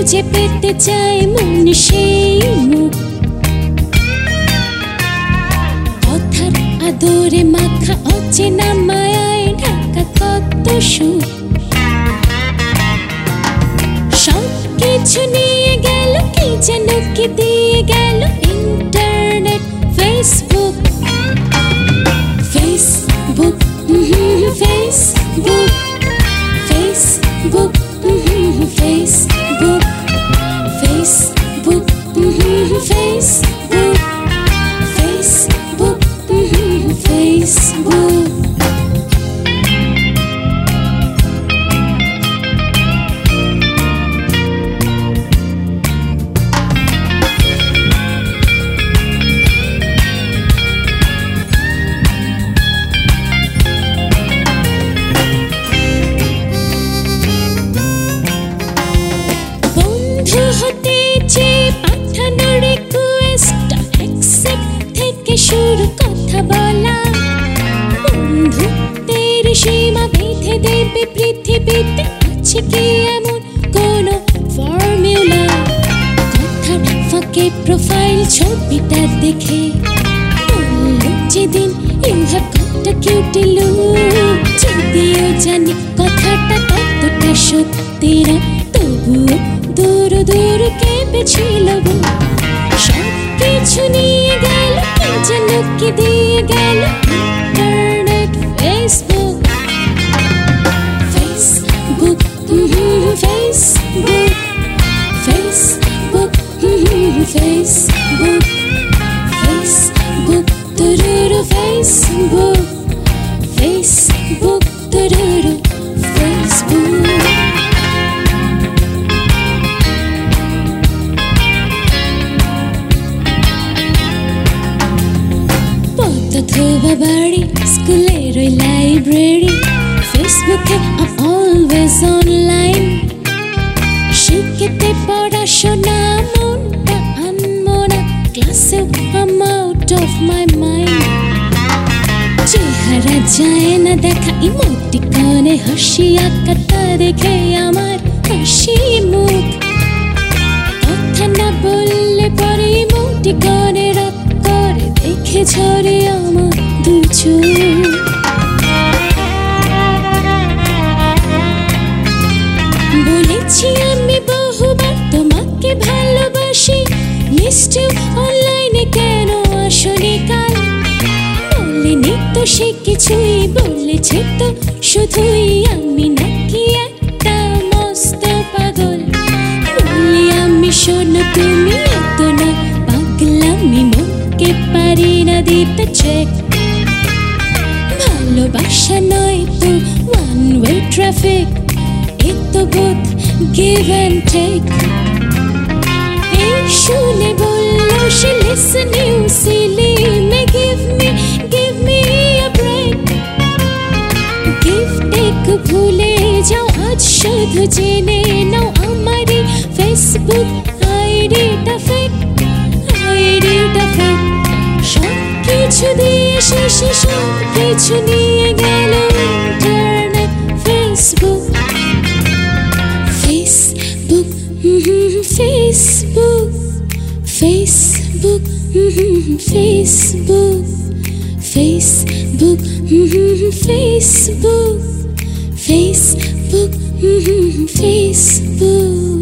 খুঁজে পেতে চাই মন সেই মুখ, কথার আদরে মাখা অচেনা মায়ায় ঢাকা কত সুখ। সব কিছু নিয়ে গেল কি যেন কি দিয়ে গেল internet, Facebook Facebook Facebook Facebook Facebook Facebook Facebook Facebook Facebook. বন্ধু হতে চেয়ে পাঠানো রিকোয়েস্ট অ্যাকসেপ্ট থেকে শুরু কথা বলা, বন্ধুত্বের সীমা বেঁধে দেবে পৃথিবীতে, আছে কি এমন কোনো ফর্মুলা? কথার ফাঁকে প্রোফাইল ছবিটা দেখে বলল যেদিন you have got a cutie look, যদিও জানি কথাটা কতটা সত্যি না, তবুও দূর দূর কেঁপেছিল বুক। সব কিছু নিয়ে গেল কি যেন কি দিয়ে গেল internet, Facebook Facebook Facebook Facebook Facebook Facebook তুরুরু ফেসবুক ফেসবুক তুরুরু ফেসবুক। অথবা বাড়ি, স্কুলের ওই লাইব্রেরি, ফেসবুকে অলওয়েজ অনলাইন, শিখতে পড়াশোনা মনটা আনমনা, ক্লাসেও I'm out of my mind. চেহারা যায় না দেখা, ইমোটিকনে হাসি আঁকাটা দেখে আমার হাসি মুখ, কথা না বললে পরে ইমোটিকনে রাগ করে দেখে ঝরে আমার দু চোখ। বলেছি আমি বহুবার তোমাকে ভালোবাসি, নিশ্চয় অনলাইনে কেন আসনি কাল? বলেনি তো সে কিছুই, বলেছে তো শুধুই আমি নাকি একটা মস্ত পাগল। বলি আমি শোনো তুমি এত না পাগলামি, মনকে পারি না দিতে চেক। ভালোবাসা নয় তো ওয়ান ওয়ে ট্রাফিক, এ তো বোধ গিভ অ্যান্ড টেক। এই শুনে বলল সে listen you silly, may give me a break. Give take ভুলে যাও আজ, শুধু জেনে নাও আমারই ফেসবুক আইডিটা ফেক, আইডিটা ফেক। সব কিছু দিয়ে শেষে সব কিছু নিয়ে গেল internet, Facebook Facebook Facebook Facebook Facebook Facebook Facebook Facebook Facebook.